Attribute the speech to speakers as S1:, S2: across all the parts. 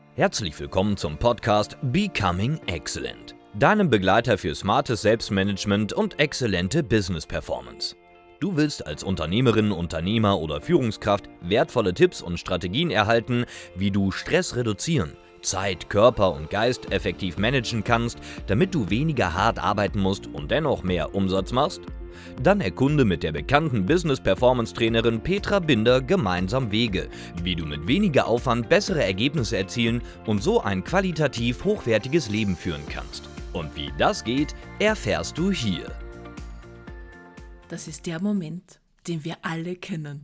S1: Herzlich willkommen zum Podcast Becoming Excellent, deinem Begleiter für smartes Selbstmanagement und exzellente Business Performance. Du willst als Unternehmerin, Unternehmer oder Führungskraft wertvolle Tipps und Strategien erhalten, wie du Stress reduzieren, Zeit, Körper und Geist effektiv managen kannst, damit du weniger hart arbeiten musst und dennoch mehr Umsatz machst? Dann erkunde mit der bekannten Business-Performance-Trainerin Petra Binder gemeinsam Wege, wie du mit weniger Aufwand bessere Ergebnisse erzielen und so ein qualitativ hochwertiges Leben führen kannst. Und wie das geht, erfährst du hier.
S2: Das ist der Moment, den wir alle kennen.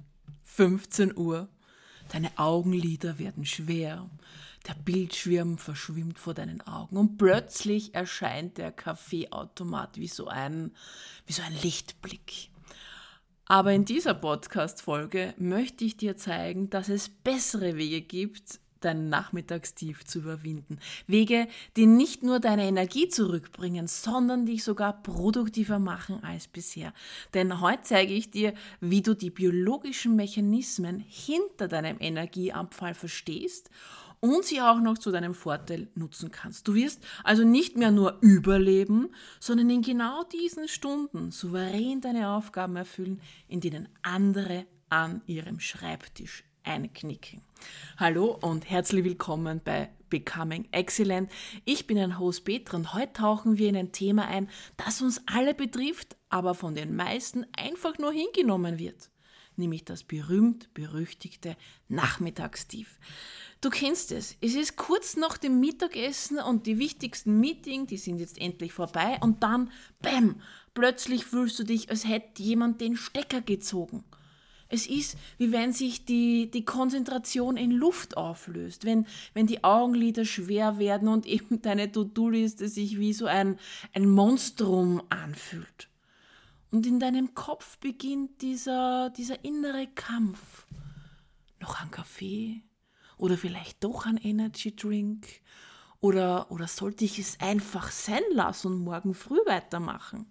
S2: 15 Uhr, deine Augenlider werden schwer, der Bildschirm verschwimmt vor deinen Augen und plötzlich erscheint der Kaffeeautomat wie so ein Lichtblick. Aber in dieser Podcast-Folge möchte ich dir zeigen, dass es bessere Wege gibt, dein Nachmittagstief zu überwinden. Wege, die nicht nur deine Energie zurückbringen, sondern dich sogar produktiver machen als bisher. Denn heute zeige ich dir, wie du die biologischen Mechanismen hinter deinem Energieabfall verstehst und sie auch noch zu deinem Vorteil nutzen kannst. Du wirst also nicht mehr nur überleben, sondern in genau diesen Stunden souverän deine Aufgaben erfüllen, in denen andere an ihrem Schreibtisch einknicken. Hallo und herzlich willkommen bei Becoming Excellent. Ich bin dein Host Petra und heute tauchen wir in ein Thema ein, das uns alle betrifft, aber von den meisten einfach nur hingenommen wird. Nämlich das berühmt-berüchtigte Nachmittagstief. Du kennst es. Es ist kurz nach dem Mittagessen und die wichtigsten Meetings, die sind jetzt endlich vorbei und dann, bäm, plötzlich fühlst du dich, als hätte jemand den Stecker gezogen. Es ist, wie wenn sich die Konzentration in Luft auflöst, wenn die Augenlider schwer werden und eben deine To-Do-Liste sich wie so ein Monstrum anfühlt. Und in deinem Kopf beginnt dieser innere Kampf. Noch ein Kaffee? Oder vielleicht doch ein Energy Drink? Oder sollte ich es einfach sein lassen und morgen früh weitermachen?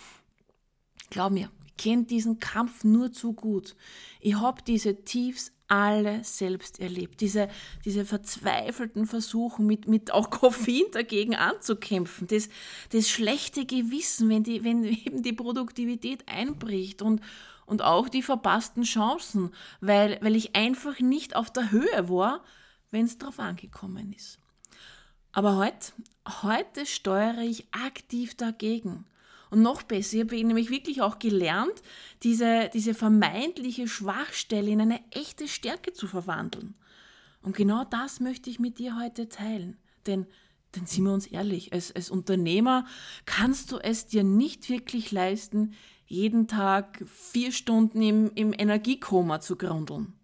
S2: Glaub mir, ich kenne diesen Kampf nur zu gut. Ich habe diese Tiefs alle selbst erlebt. Diese verzweifelten Versuche, mit auch Koffein dagegen anzukämpfen. Das schlechte Gewissen, wenn eben die Produktivität einbricht und auch die verpassten Chancen, weil ich einfach nicht auf der Höhe war, wenn es drauf angekommen ist. Aber heute steuere ich aktiv dagegen. Und noch besser, ich habe nämlich wirklich auch gelernt, diese vermeintliche Schwachstelle in eine echte Stärke zu verwandeln. Und genau das möchte ich mit dir heute teilen. Denn sind wir uns ehrlich, als Unternehmer kannst du es dir nicht wirklich leisten, jeden Tag 4 Stunden im Energiekoma zu grundeln.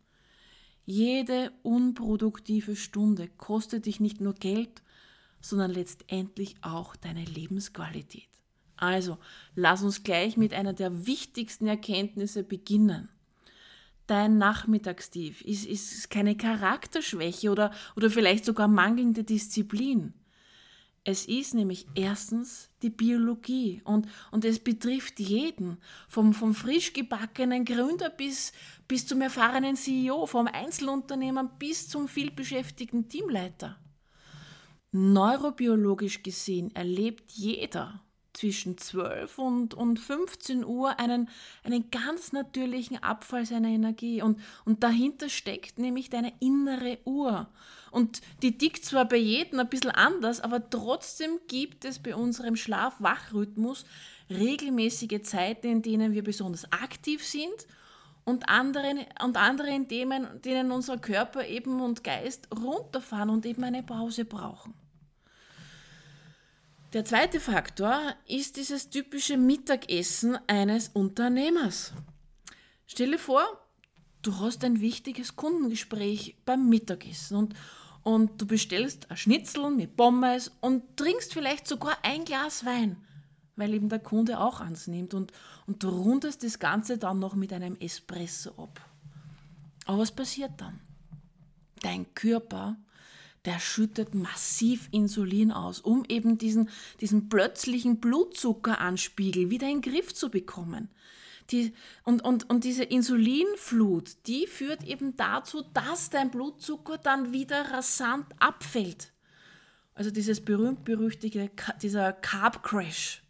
S2: Jede unproduktive Stunde kostet dich nicht nur Geld, sondern letztendlich auch deine Lebensqualität. Also, lass uns gleich mit einer der wichtigsten Erkenntnisse beginnen. Dein Nachmittagstief ist keine Charakterschwäche oder vielleicht sogar mangelnde Disziplin. Es ist nämlich erstens die Biologie und es betrifft jeden, vom frisch gebackenen Gründer bis zum erfahrenen CEO, vom Einzelunternehmer bis zum vielbeschäftigten Teamleiter. Neurobiologisch gesehen erlebt jeder zwischen 12 und 15 Uhr einen ganz natürlichen Abfall seiner Energie. Und dahinter steckt nämlich deine innere Uhr. Und die tickt zwar bei jedem ein bisschen anders, aber trotzdem gibt es bei unserem Schlaf-Wach-Rhythmus regelmäßige Zeiten, in denen wir besonders aktiv sind und andere in denen unser Körper eben und Geist runterfahren und eben eine Pause brauchen. Der zweite Faktor ist dieses typische Mittagessen eines Unternehmers. Stell dir vor, du hast ein wichtiges Kundengespräch beim Mittagessen und du bestellst ein Schnitzel mit Pommes und trinkst vielleicht sogar ein Glas Wein, weil eben der Kunde auch eins nimmt und du rundest das Ganze dann noch mit einem Espresso ab. Aber was passiert dann? Dein Körper, der schüttet massiv Insulin aus, um eben diesen plötzlichen Blutzuckeranspiegel wieder in den Griff zu bekommen. Und diese Insulinflut, die führt eben dazu, dass dein Blutzucker dann wieder rasant abfällt. Also dieses berühmt-berüchtigte, dieser Carb-Crash.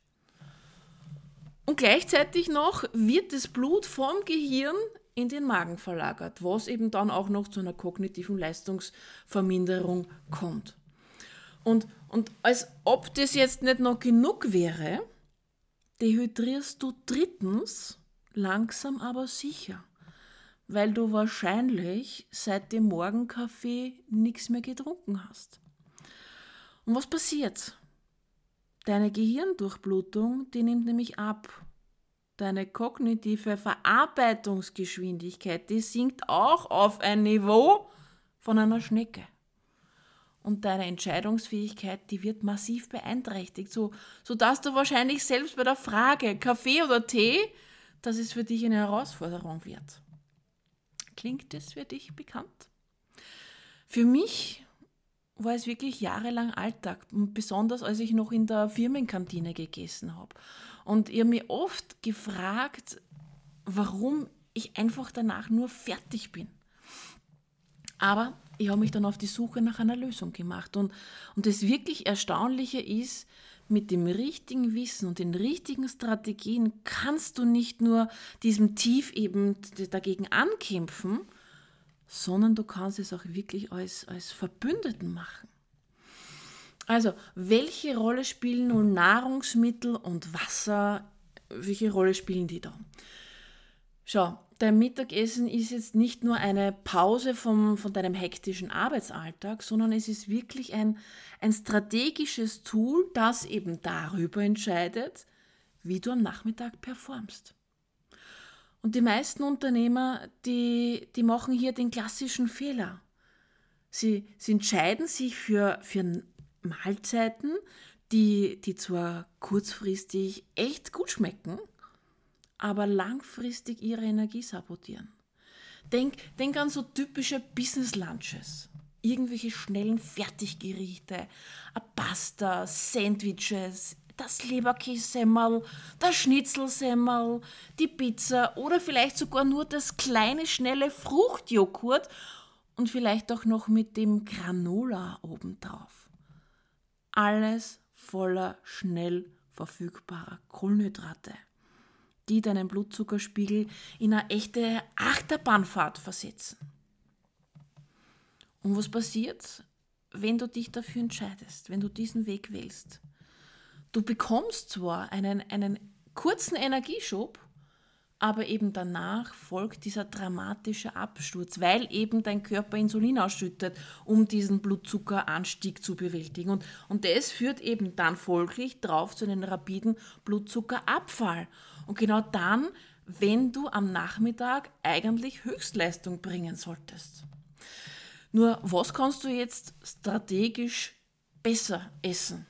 S2: Und gleichzeitig noch wird das Blut vom Gehirn in den Magen verlagert, was eben dann auch noch zu einer kognitiven Leistungsverminderung kommt. Und als ob das jetzt nicht noch genug wäre, dehydrierst du drittens langsam aber sicher, weil du wahrscheinlich seit dem Morgenkaffee nichts mehr getrunken hast. Und was passiert? Deine Gehirndurchblutung, die nimmt nämlich ab. Deine kognitive Verarbeitungsgeschwindigkeit, die sinkt auch auf ein Niveau von einer Schnecke. Und deine Entscheidungsfähigkeit, die wird massiv beeinträchtigt, sodass du wahrscheinlich selbst bei der Frage Kaffee oder Tee, dass es für dich eine Herausforderung wird. Klingt das für dich bekannt? Für mich war es wirklich jahrelang Alltag, besonders als ich noch in der Firmenkantine gegessen habe. Und ich habe mich oft gefragt, warum ich einfach danach nur fertig bin. Aber ich habe mich dann auf die Suche nach einer Lösung gemacht. Und das wirklich Erstaunliche ist, mit dem richtigen Wissen und den richtigen Strategien kannst du nicht nur diesem Tief eben dagegen ankämpfen, sondern du kannst es auch wirklich als Verbündeten machen. Also, welche Rolle spielen nun Nahrungsmittel und Wasser? Welche Rolle spielen die da? Schau, dein Mittagessen ist jetzt nicht nur eine Pause von deinem hektischen Arbeitsalltag, sondern es ist wirklich ein strategisches Tool, das eben darüber entscheidet, wie du am Nachmittag performst. Und die meisten Unternehmer, die machen hier den klassischen Fehler. Sie entscheiden sich für Mahlzeiten, die zwar kurzfristig echt gut schmecken, aber langfristig ihre Energie sabotieren. Denk an so typische Business-Lunches. Irgendwelche schnellen Fertiggerichte, a Pasta, Sandwiches, das Leberkässemmel, das Schnitzelsemmel, die Pizza oder vielleicht sogar nur das kleine, schnelle Fruchtjoghurt und vielleicht auch noch mit dem Granola obendrauf. Alles voller schnell verfügbarer Kohlenhydrate, die deinen Blutzuckerspiegel in eine echte Achterbahnfahrt versetzen. Und was passiert, wenn du dich dafür entscheidest, wenn du diesen Weg wählst? Du bekommst zwar einen kurzen Energieschub, aber eben danach folgt dieser dramatische Absturz, weil eben dein Körper Insulin ausschüttet, um diesen Blutzuckeranstieg zu bewältigen. Und das führt eben dann folglich drauf zu einem rapiden Blutzuckerabfall. Und genau dann, wenn du am Nachmittag eigentlich Höchstleistung bringen solltest. Nur, was kannst du jetzt strategisch besser essen?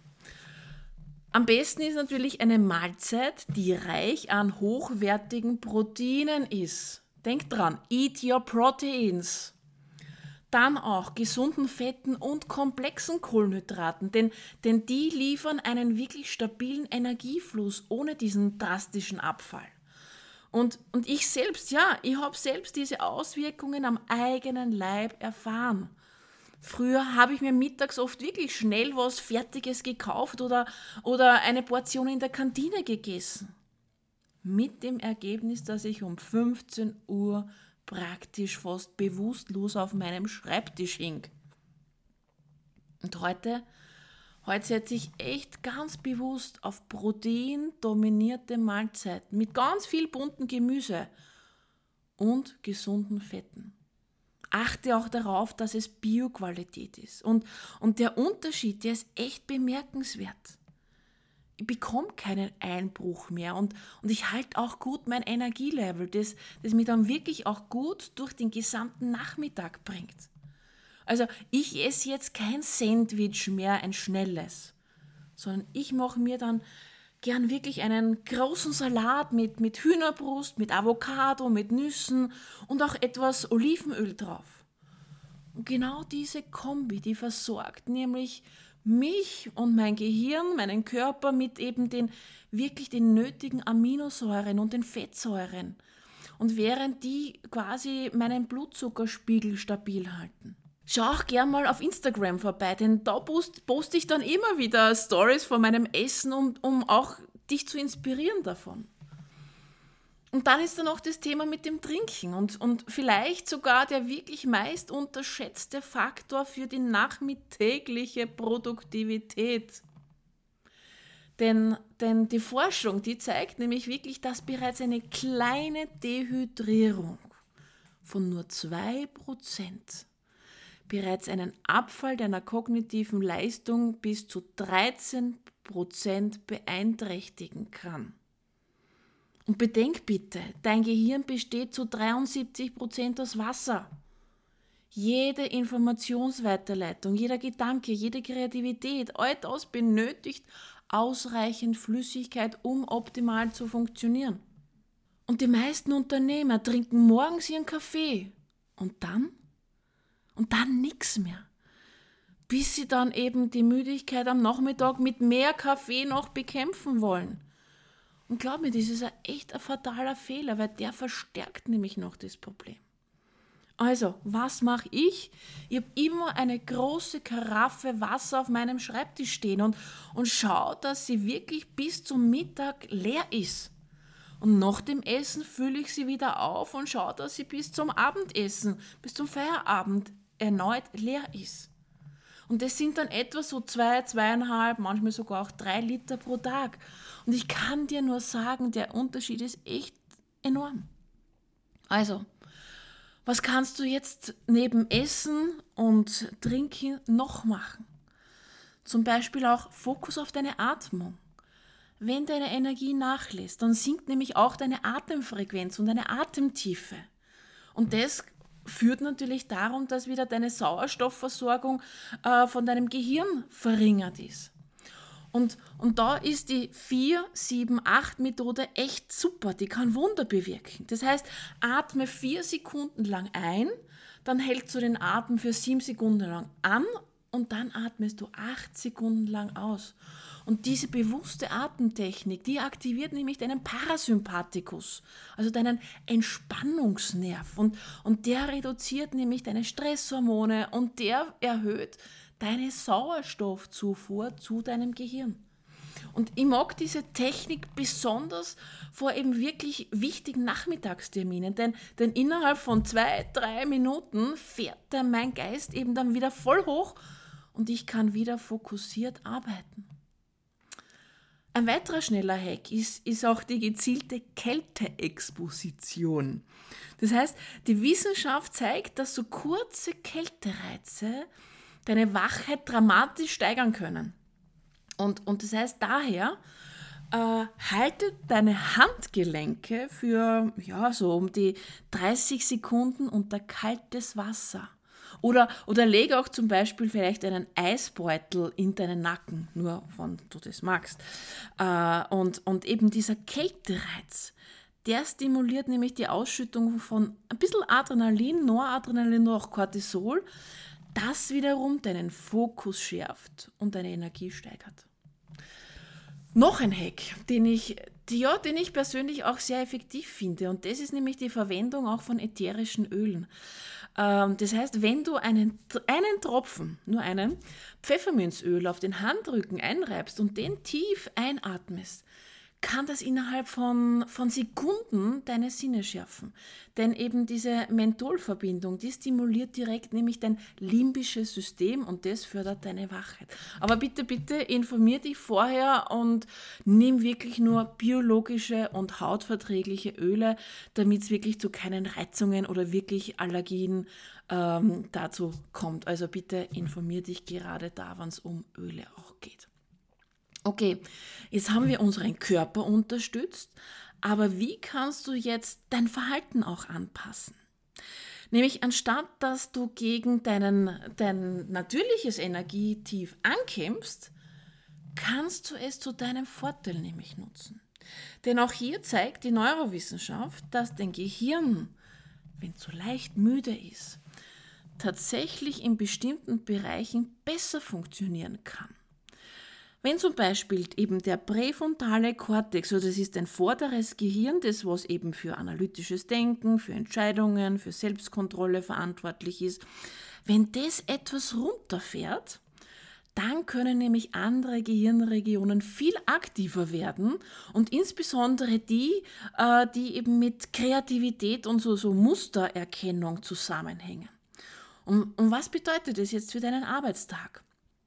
S2: Am besten ist natürlich eine Mahlzeit, die reich an hochwertigen Proteinen ist. Denk dran, eat your proteins. Dann auch gesunden Fetten und komplexen Kohlenhydraten, denn die liefern einen wirklich stabilen Energiefluss ohne diesen drastischen Abfall. Und ich selbst, ich habe selbst diese Auswirkungen am eigenen Leib erfahren. Früher habe ich mir mittags oft wirklich schnell was Fertiges gekauft oder eine Portion in der Kantine gegessen. Mit dem Ergebnis, dass ich um 15 Uhr praktisch fast bewusstlos auf meinem Schreibtisch hing. Und heute setze ich echt ganz bewusst auf proteindominierte Mahlzeiten mit ganz viel bunten Gemüse und gesunden Fetten. Achte auch darauf, dass es Bioqualität ist. Und der Unterschied, der ist echt bemerkenswert. Ich bekomme keinen Einbruch mehr und ich halte auch gut mein Energielevel, das mich dann wirklich auch gut durch den gesamten Nachmittag bringt. Also ich esse jetzt kein Sandwich mehr, ein schnelles, sondern ich mache mir dann gern wirklich einen großen Salat mit Hühnerbrust, mit Avocado, mit Nüssen und auch etwas Olivenöl drauf. Und genau diese Kombi, die versorgt nämlich mich und mein Gehirn, meinen Körper mit eben den nötigen Aminosäuren und den Fettsäuren. Und während die quasi meinen Blutzuckerspiegel stabil halten. Schau auch gern mal auf Instagram vorbei, denn da poste ich dann immer wieder Stories von meinem Essen, um auch dich zu inspirieren davon. Und dann ist da noch das Thema mit dem Trinken und vielleicht sogar der wirklich meist unterschätzte Faktor für die nachmittägliche Produktivität. Denn die Forschung, die zeigt nämlich wirklich, dass bereits eine kleine Dehydrierung von nur 2% bereits einen Abfall deiner kognitiven Leistung bis zu 13% beeinträchtigen kann. Und bedenk bitte, dein Gehirn besteht zu 73% aus Wasser. Jede Informationsweiterleitung, jeder Gedanke, jede Kreativität, all das benötigt ausreichend Flüssigkeit, um optimal zu funktionieren. Und die meisten Unternehmer trinken morgens ihren Kaffee und dann nichts mehr. Bis sie dann eben die Müdigkeit am Nachmittag mit mehr Kaffee noch bekämpfen wollen. Und glaub mir, das ist echt ein fataler Fehler, weil der verstärkt nämlich noch das Problem. Also, was mache ich? Ich habe immer eine große Karaffe Wasser auf meinem Schreibtisch stehen und schaue, dass sie wirklich bis zum Mittag leer ist. Und nach dem Essen fülle ich sie wieder auf und schaue, dass sie bis zum Abendessen, bis zum Feierabend erneut leer ist. Und das sind dann etwa so 2, 2,5, manchmal sogar auch 3 Liter pro Tag. Und ich kann dir nur sagen, der Unterschied ist echt enorm. Also, was kannst du jetzt neben Essen und Trinken noch machen? Zum Beispiel auch Fokus auf deine Atmung. Wenn deine Energie nachlässt, dann sinkt nämlich auch deine Atemfrequenz und deine Atemtiefe. Und das führt natürlich darum, dass wieder deine Sauerstoffversorgung von deinem Gehirn verringert ist. Und da ist die 4-7-8-Methode echt super, die kann Wunder bewirken. Das heißt, atme 4 Sekunden lang ein, dann hältst du den Atem für 7 Sekunden lang an und dann atmest du 8 Sekunden lang aus. Und diese bewusste Atemtechnik, die aktiviert nämlich deinen Parasympathikus, also deinen Entspannungsnerv. Und der reduziert nämlich deine Stresshormone und der erhöht deine Sauerstoffzufuhr zu deinem Gehirn. Und ich mag diese Technik besonders vor eben wirklich wichtigen Nachmittagsterminen, denn innerhalb von 2-3 Minuten fährt mein Geist eben dann wieder voll hoch und ich kann wieder fokussiert arbeiten. Ein weiterer schneller Hack ist auch die gezielte Kälteexposition. Das heißt, die Wissenschaft zeigt, dass so kurze Kältereize deine Wachheit dramatisch steigern können. Und das heißt daher, halte deine Handgelenke für so um die 30 Sekunden unter kaltes Wasser. Oder lege auch zum Beispiel vielleicht einen Eisbeutel in deinen Nacken, nur wenn du das magst. Und eben dieser Kältereiz, der stimuliert nämlich die Ausschüttung von ein bisschen Adrenalin, Noradrenalin oder auch Cortisol, das wiederum deinen Fokus schärft und deine Energie steigert. Noch ein Hack, den ich persönlich auch sehr effektiv finde, und das ist nämlich die Verwendung auch von ätherischen Ölen. Das heißt, wenn du einen Tropfen, nur einen, Pfefferminzöl auf den Handrücken einreibst und den tief einatmest, kann das innerhalb von Sekunden deine Sinne schärfen. Denn eben diese Mentholverbindung, die stimuliert direkt nämlich dein limbisches System und das fördert deine Wachheit. Aber bitte, bitte informier dich vorher und nimm wirklich nur biologische und hautverträgliche Öle, damit es wirklich zu keinen Reizungen oder wirklich Allergien dazu kommt. Also bitte informier dich gerade da, wenn es um Öle auch geht. Okay, jetzt haben wir unseren Körper unterstützt, aber wie kannst du jetzt dein Verhalten auch anpassen? Nämlich anstatt, dass du gegen dein natürliches Energietief ankämpfst, kannst du es zu deinem Vorteil nämlich nutzen. Denn auch hier zeigt die Neurowissenschaft, dass dein Gehirn, wenn es so leicht müde ist, tatsächlich in bestimmten Bereichen besser funktionieren kann. Wenn zum Beispiel eben der präfrontale Kortex, also das ist ein vorderes Gehirn, das was eben für analytisches Denken, für Entscheidungen, für Selbstkontrolle verantwortlich ist, wenn das etwas runterfährt, dann können nämlich andere Gehirnregionen viel aktiver werden und insbesondere die eben mit Kreativität und so Mustererkennung zusammenhängen. Und was bedeutet das jetzt für deinen Arbeitstag?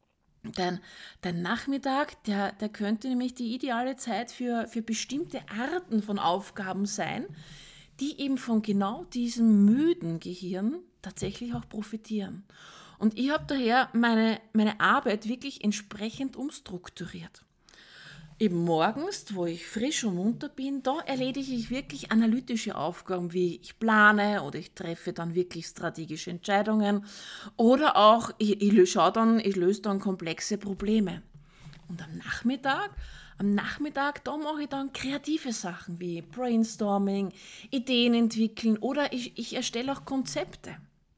S2: Dein Nachmittag, der könnte nämlich die ideale Zeit für bestimmte Arten von Aufgaben sein, die eben von genau diesem müden Gehirn tatsächlich auch profitieren. Und ich habe daher meine Arbeit wirklich entsprechend umstrukturiert. Eben morgens, wo ich frisch und munter bin, da erledige ich wirklich analytische Aufgaben, wie ich plane oder ich treffe dann wirklich strategische Entscheidungen oder auch ich löse dann komplexe Probleme. Und am Nachmittag, da mache ich dann kreative Sachen wie Brainstorming, Ideen entwickeln oder ich erstelle auch Konzepte.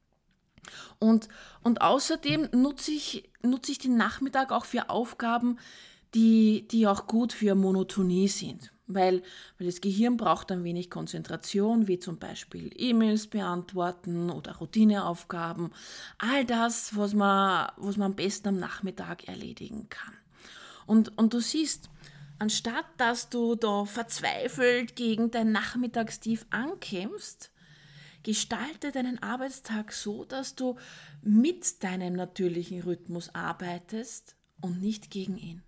S2: Und außerdem nutze ich den Nachmittag auch für Aufgaben, die auch gut für Monotonie sind. Weil das Gehirn braucht ein wenig Konzentration, wie zum Beispiel E-Mails beantworten oder Routineaufgaben. All das, was man am besten am Nachmittag erledigen kann. Und du siehst, anstatt dass du da verzweifelt gegen dein Nachmittagstief ankämpfst, gestalte deinen Arbeitstag so, dass du mit deinem natürlichen Rhythmus arbeitest und nicht gegen ihn.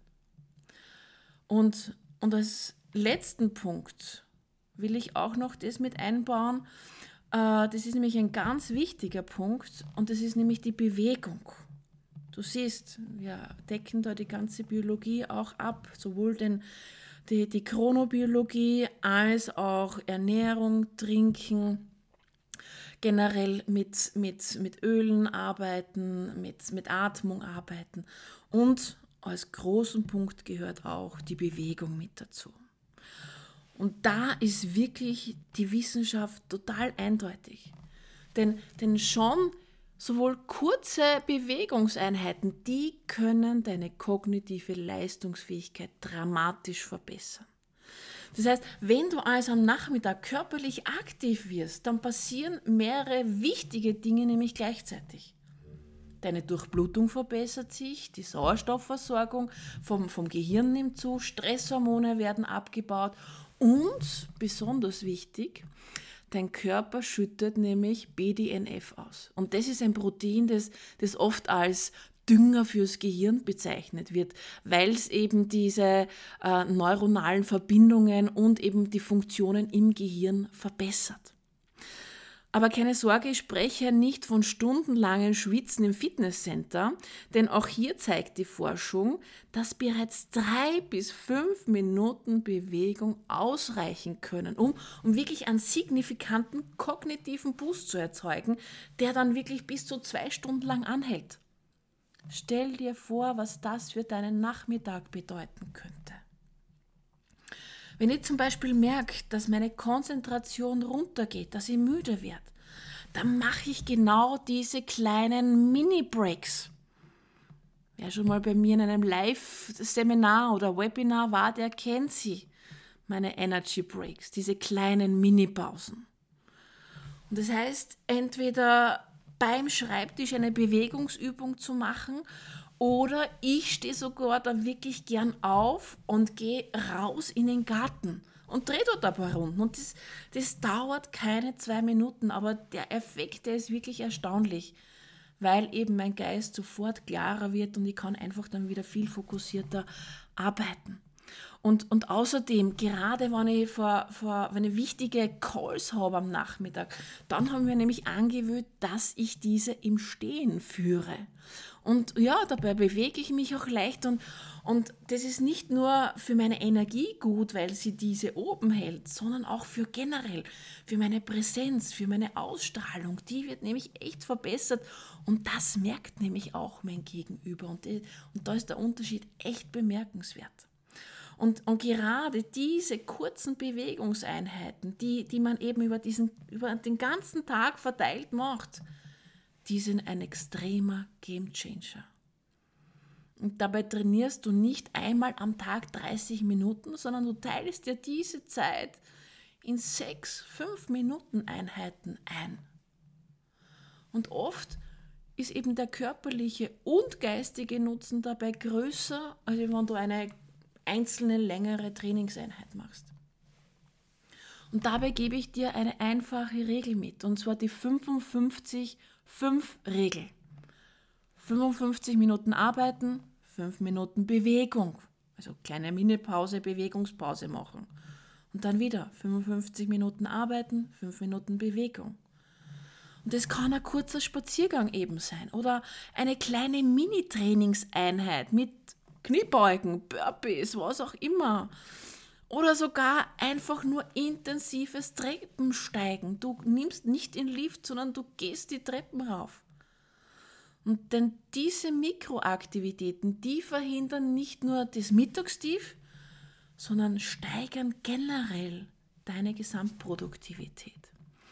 S2: Und als letzten Punkt will ich auch noch das mit einbauen. Das ist nämlich ein ganz wichtiger Punkt und das ist nämlich die Bewegung. Du siehst, wir decken da die ganze Biologie auch ab, sowohl die Chronobiologie als auch Ernährung, Trinken, generell mit Ölen arbeiten, mit Atmung arbeiten und als großen Punkt gehört auch die Bewegung mit dazu. Und da ist wirklich die Wissenschaft total eindeutig. Denn schon sowohl kurze Bewegungseinheiten, die können deine kognitive Leistungsfähigkeit dramatisch verbessern. Das heißt, wenn du also am Nachmittag körperlich aktiv wirst, dann passieren mehrere wichtige Dinge nämlich gleichzeitig. Deine Durchblutung verbessert sich, die Sauerstoffversorgung vom Gehirn nimmt zu, Stresshormone werden abgebaut und, besonders wichtig, dein Körper schüttet nämlich BDNF aus. Und das ist ein Protein, das oft als Dünger fürs Gehirn bezeichnet wird, weil es eben diese neuronalen Verbindungen und eben die Funktionen im Gehirn verbessert. Aber keine Sorge, ich spreche nicht von stundenlangen Schwitzen im Fitnesscenter, denn auch hier zeigt die Forschung, dass bereits 3 bis 5 Minuten Bewegung ausreichen können, um wirklich einen signifikanten kognitiven Boost zu erzeugen, der dann wirklich bis zu 2 Stunden lang anhält. Stell dir vor, was das für deinen Nachmittag bedeuten könnte. Wenn ich zum Beispiel merke, dass meine Konzentration runtergeht, dass ich müde werde, dann mache ich genau diese kleinen Mini-Breaks. Wer schon mal bei mir in einem Live-Seminar oder Webinar war, der kennt sie, meine Energy Breaks, diese kleinen Mini-Pausen. Und das heißt, entweder beim Schreibtisch eine Bewegungsübung zu machen oder ich stehe sogar da wirklich gern auf und gehe raus in den Garten und drehe dort ein paar Runden. Und das dauert keine 2 Minuten, aber der Effekt, der ist wirklich erstaunlich, weil eben mein Geist sofort klarer wird und ich kann einfach dann wieder viel fokussierter arbeiten. Und außerdem, gerade wenn ich wichtige Calls habe am Nachmittag, dann haben wir nämlich angewöhnt, dass ich diese im Stehen führe. Und ja, dabei bewege ich mich auch leicht und das ist nicht nur für meine Energie gut, weil sie diese oben hält, sondern auch für generell, für meine Präsenz, für meine Ausstrahlung. Die wird nämlich echt verbessert und das merkt nämlich auch mein Gegenüber und da ist der Unterschied echt bemerkenswert. Und gerade diese kurzen Bewegungseinheiten, die man eben über den ganzen Tag verteilt macht, die sind ein extremer Gamechanger. Und dabei trainierst du nicht einmal am Tag 30 Minuten, sondern du teilst dir diese Zeit in 6 5-Minuten-Einheiten ein. Und oft ist eben der körperliche und geistige Nutzen dabei größer, als wenn du eine einzelne längere Trainingseinheit machst. Und dabei gebe ich dir eine einfache Regel mit, und zwar die 55-5-Regel. 55 Minuten arbeiten, 5 Minuten Bewegung, also kleine Minipause, Bewegungspause machen. Und dann wieder 55 Minuten arbeiten, 5 Minuten Bewegung. Und das kann ein kurzer Spaziergang eben sein oder eine kleine Mini-Trainingseinheit mit Kniebeugen, Burpees, was auch immer. Oder sogar einfach nur intensives Treppensteigen. Du nimmst nicht den Lift, sondern du gehst die Treppen rauf. Und denn diese Mikroaktivitäten, die verhindern nicht nur das Mittagstief, sondern steigern generell deine Gesamtproduktivität.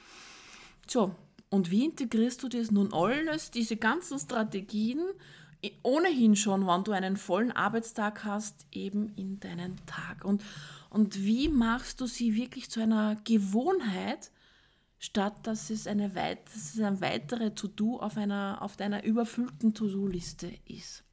S2: So, und wie integrierst du das nun alles, diese ganzen Strategien, ohnehin schon, wenn du einen vollen Arbeitstag hast, eben in deinen Tag? Und wie machst du sie wirklich zu einer Gewohnheit, statt dass es ein weitere To-Do auf deiner überfüllten To-Do-Liste ist?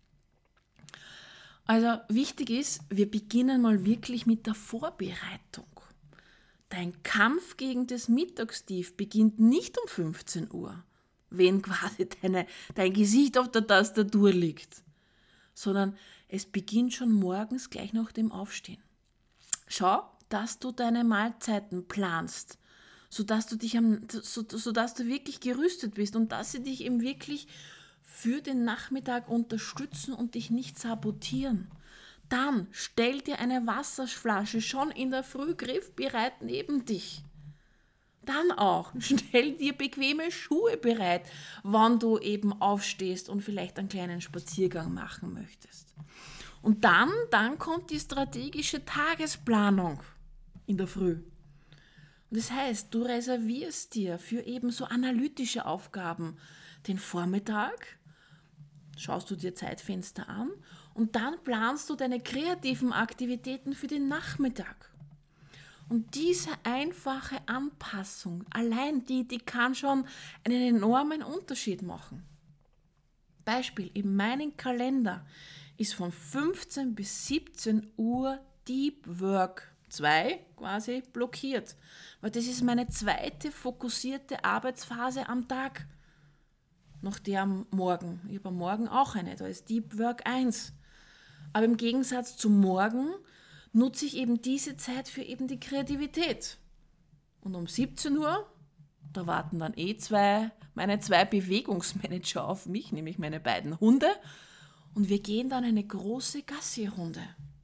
S2: Also wichtig ist, wir beginnen mal wirklich mit der Vorbereitung. Dein Kampf gegen das Mittagstief beginnt nicht um 15 Uhr, wenn quasi dein Gesicht auf der Tastatur liegt, sondern es beginnt schon morgens gleich nach dem Aufstehen. Schau, dass du deine Mahlzeiten planst, sodass du wirklich gerüstet bist und dass sie dich eben wirklich für den Nachmittag unterstützen und dich nicht sabotieren. Dann stell dir eine Wasserflasche schon in der Früh griffbereit neben dich. Dann auch stell dir bequeme Schuhe bereit, wann du eben aufstehst und vielleicht einen kleinen Spaziergang machen möchtest. Und dann kommt die strategische Tagesplanung in der Früh. Und das heißt, du reservierst dir für eben so analytische Aufgaben den Vormittag, schaust du dir Zeitfenster an und dann planst du deine kreativen Aktivitäten für den Nachmittag. Und diese einfache Anpassung, allein die kann schon einen enormen Unterschied machen. Beispiel, in meinem Kalender ist von 15 bis 17 Uhr Deep Work 2 quasi blockiert, weil das ist meine zweite fokussierte Arbeitsphase am Tag. Noch der am Morgen. Ich habe am Morgen auch eine, da ist Deep Work 1. Aber im Gegensatz zum Morgen nutze ich eben diese Zeit für eben die Kreativität. Und um 17 Uhr, da warten dann meine zwei Bewegungsmanager auf mich, nämlich meine beiden Hunde. Und wir gehen dann eine große Gassi-Runde.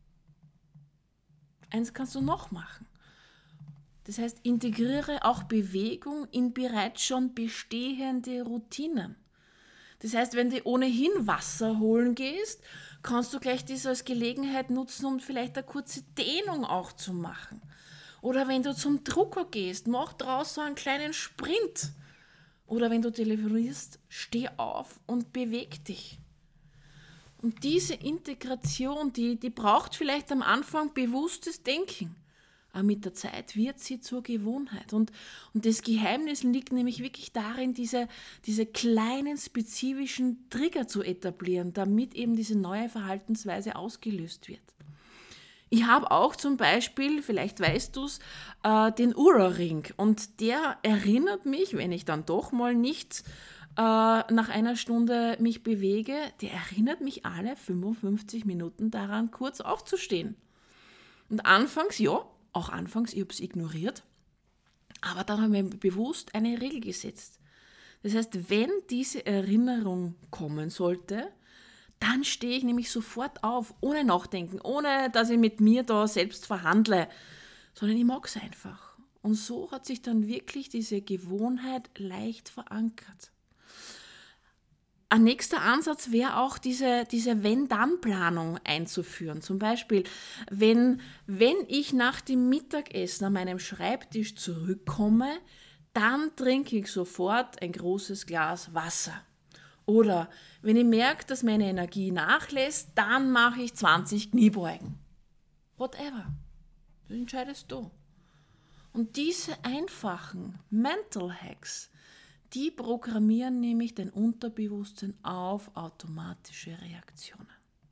S2: Eins kannst du noch machen. Das heißt, integriere auch Bewegung in bereits schon bestehende Routinen. Das heißt, wenn du ohnehin Wasser holen gehst, kannst du gleich das als Gelegenheit nutzen, um vielleicht eine kurze Dehnung auch zu machen. Oder wenn du zum Drucker gehst, mach draußen einen kleinen Sprint. Oder wenn du telefonierst, steh auf und beweg dich. Und diese Integration, die braucht vielleicht am Anfang bewusstes Denken. Aber mit der Zeit wird sie zur Gewohnheit. Und das Geheimnis liegt nämlich wirklich darin, diese kleinen spezifischen Trigger zu etablieren, damit eben diese neue Verhaltensweise ausgelöst wird. Ich habe auch zum Beispiel, vielleicht weißt du es, den Oura-Ring. Und der erinnert mich, wenn ich dann doch mal nicht nach einer Stunde mich bewege, der erinnert mich alle 55 Minuten daran, kurz aufzustehen. Und anfangs, ich habe es ignoriert, aber dann habe ich mir bewusst eine Regel gesetzt. Das heißt, wenn diese Erinnerung kommen sollte, dann stehe ich nämlich sofort auf, ohne nachdenken, ohne dass ich mit mir da selbst verhandle, sondern ich mag es einfach. Und so hat sich dann wirklich diese Gewohnheit leicht verankert. Ein nächster Ansatz wäre auch diese Wenn-Dann-Planung einzuführen. Zum Beispiel, wenn ich nach dem Mittagessen an meinem Schreibtisch zurückkomme, dann trinke ich sofort ein großes Glas Wasser. Oder wenn ich merke, dass meine Energie nachlässt, dann mache ich 20 Kniebeugen. Whatever. Das entscheidest du. Und diese einfachen Mental Hacks, die programmieren nämlich dein Unterbewusstsein auf automatische Reaktionen.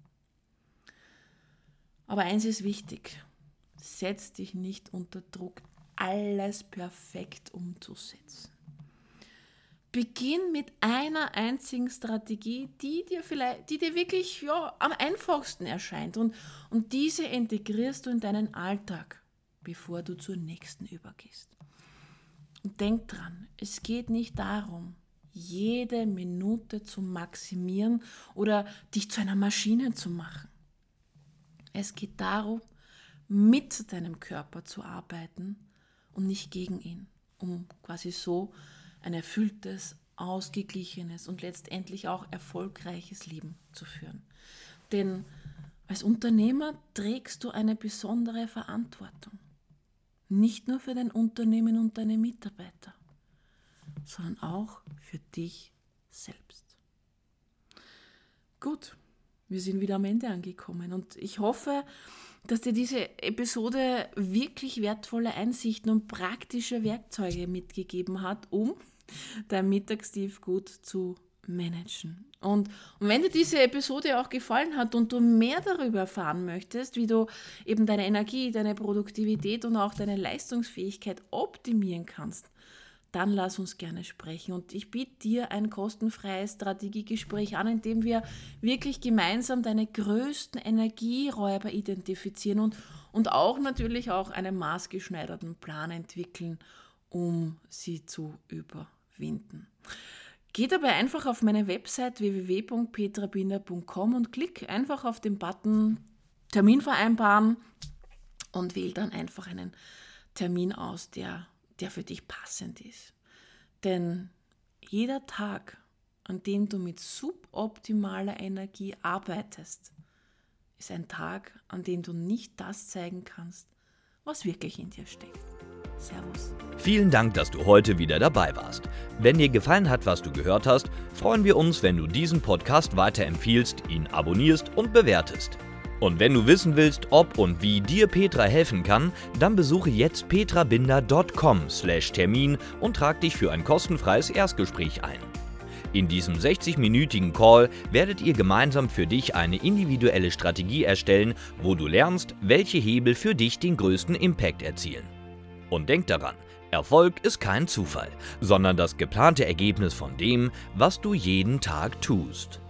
S2: Aber eins ist wichtig, setz dich nicht unter Druck, alles perfekt umzusetzen. Beginn mit einer einzigen Strategie, die dir wirklich am einfachsten erscheint und diese integrierst du in deinen Alltag, bevor du zur nächsten übergehst. Und denk dran, es geht nicht darum, jede Minute zu maximieren oder dich zu einer Maschine zu machen. Es geht darum, mit deinem Körper zu arbeiten und nicht gegen ihn, um quasi so ein erfülltes, ausgeglichenes und letztendlich auch erfolgreiches Leben zu führen. Denn als Unternehmer trägst du eine besondere Verantwortung. Nicht nur für dein Unternehmen und deine Mitarbeiter, sondern auch für dich selbst. Gut, wir sind wieder am Ende angekommen und ich hoffe, dass dir diese Episode wirklich wertvolle Einsichten und praktische Werkzeuge mitgegeben hat, um dein Mittagstief gut zu managen. Und wenn dir diese Episode auch gefallen hat und du mehr darüber erfahren möchtest, wie du eben deine Energie, deine Produktivität und auch deine Leistungsfähigkeit optimieren kannst, dann lass uns gerne sprechen. Und ich biete dir ein kostenfreies Strategiegespräch an, in dem wir wirklich gemeinsam deine größten Energieräuber identifizieren und auch natürlich auch einen maßgeschneiderten Plan entwickeln, um sie zu überwinden. Geh dabei einfach auf meine Website www.petrabinder.com und klick einfach auf den Button Termin vereinbaren und wähl dann einfach einen Termin aus, der für dich passend ist. Denn jeder Tag, an dem du mit suboptimaler Energie arbeitest, ist ein Tag, an dem du nicht das zeigen kannst, was wirklich in dir steckt. Servus.
S1: Vielen Dank, dass du heute wieder dabei warst. Wenn dir gefallen hat, was du gehört hast, freuen wir uns, wenn du diesen Podcast weiterempfiehlst, ihn abonnierst und bewertest. Und wenn du wissen willst, ob und wie dir Petra helfen kann, dann besuche jetzt petrabinder.com/Termin und trag dich für ein kostenfreies Erstgespräch ein. In diesem 60-minütigen Call werdet ihr gemeinsam für dich eine individuelle Strategie erstellen, wo du lernst, welche Hebel für dich den größten Impact erzielen. Und denk daran, Erfolg ist kein Zufall, sondern das geplante Ergebnis von dem, was du jeden Tag tust.